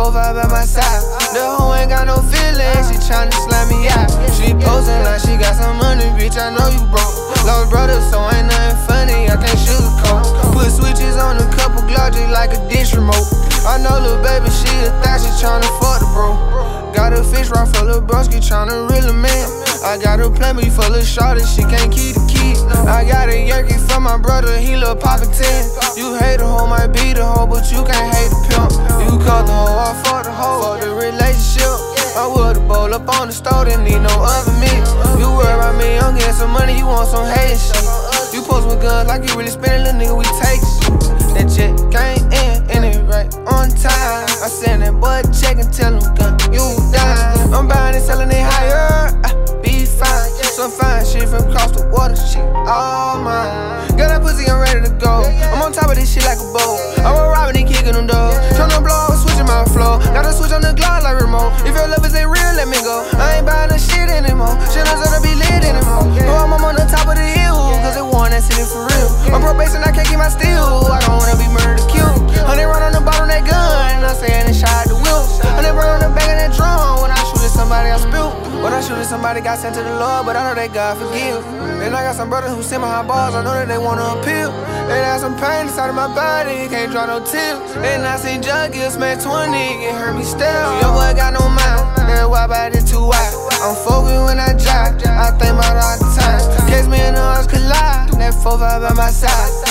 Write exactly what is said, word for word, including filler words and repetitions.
four five by my side. The hoe ain't got no feelings, she tryna slam me out. She posing like she got some money, bitch, I know you broke. Lost brothers, so ain't nothing funny, I can't sugarcoat. Put switches on a couple Glock just like a dish remote. I know lil' baby, she a thot, she tryna fuck the bro. Got a fish rod full of broski, tryna reel him in. I got a plumby full of shorties, she can't keep the key. I got a yerky for my brother, he lil' Papa ten. You hate a hoe, might be the hoe, but you can't hate the pimp. You call the hoe, I fuck the hoe, fuck the relationship. I would've bowl up on the stove, didn't need no oven meat. You worry about me, I'm getting some money, you want some hate shit. You post with guns like you really spending, little nigga, we take shit. That jet came in, and it right on time. I send that boy check and tell him, gun, you die. I'm buying and selling it higher, I be fine. Some fine shit from across the water, shit all mine. Got that pussy, I'm ready to go. I'm on top of this shit like a bowl. I was robbing and kicking them doors. Turn the blow, I'm switching my flow. Got a switch on the Glock like remote. If your lovers ain't real, let me go. I ain't buying the shit anymore. Shit deserve to be lit anymore. No, I'm on the top of the hill, cause they want that city for real. I'm probation, I can't keep my steel. I don't wanna be murdered or killed. Honey run on the bottom of that gun, I'm saying it shot the wheel. Honey run on the back of that drum. When I shoot at somebody, I spill. When I shoot at somebody, got sent to the Lord, but I know that God forgive. And I got some brothers who send my hot balls, I know that they wanna appeal. They got some pain inside of my body, can't draw no tears. And I seen junkies, man, twenty, it hurt me still. Your boy got no mind, that's why about it too wide. I'm focused when I drive, I think about all the time. Catch me in the arms collide, that four five by my side.